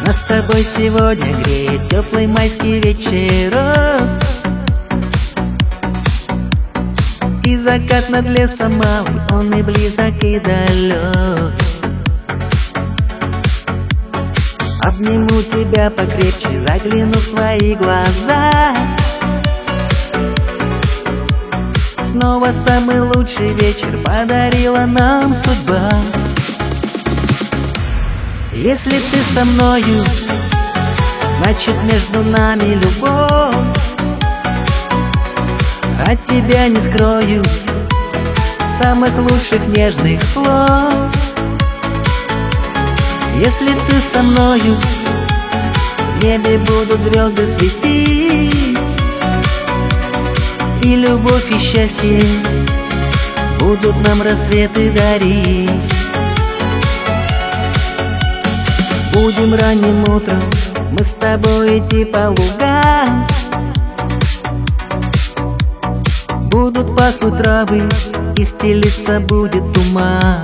Нас с тобой сегодня греет теплый майский вечерок, и закат над лесом малый, он и близок, и далек. Обниму тебя покрепче, загляну в твои глаза. Снова самый лучший вечер подарила нам судьба. Если ты со мною, значит между нами любовь. От тебя не скрою самых лучших нежных слов. Если ты со мною, в небе будут звезды светить, и любовь, и счастье будут нам рассветы дарить. Будем ранним утром мы с тобой идти по лугам, будут пахнуть травы, и стелиться будет туман.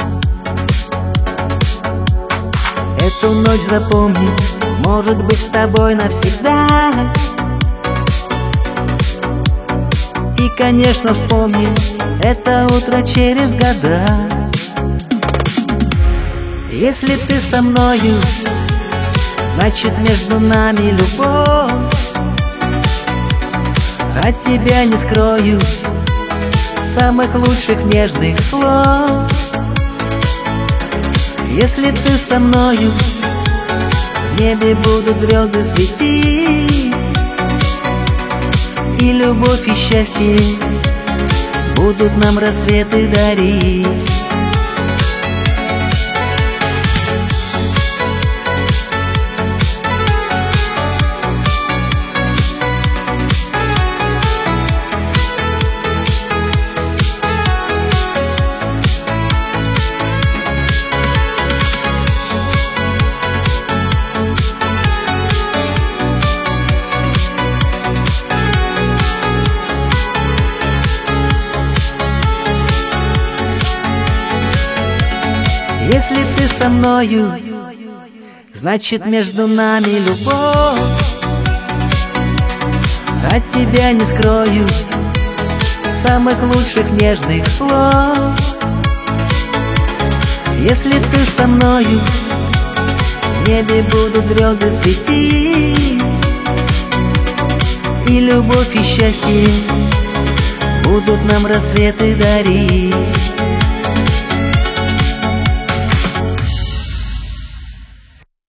Эту ночь запомни, может быть, с тобой навсегда. И, конечно, вспомним это утро через года. Если ты со мною, значит между нами любовь. От тебя не скрою самых лучших нежных слов. Если ты со мною, в небе будут звезды светить, и любовь, и счастье будут нам рассветы дарить. Если ты со мною, значит между нами любовь. От тебя не скрою самых лучших нежных слов. Если ты со мною, в небе будут звезды светить, и любовь, и счастье будут нам рассветы дарить.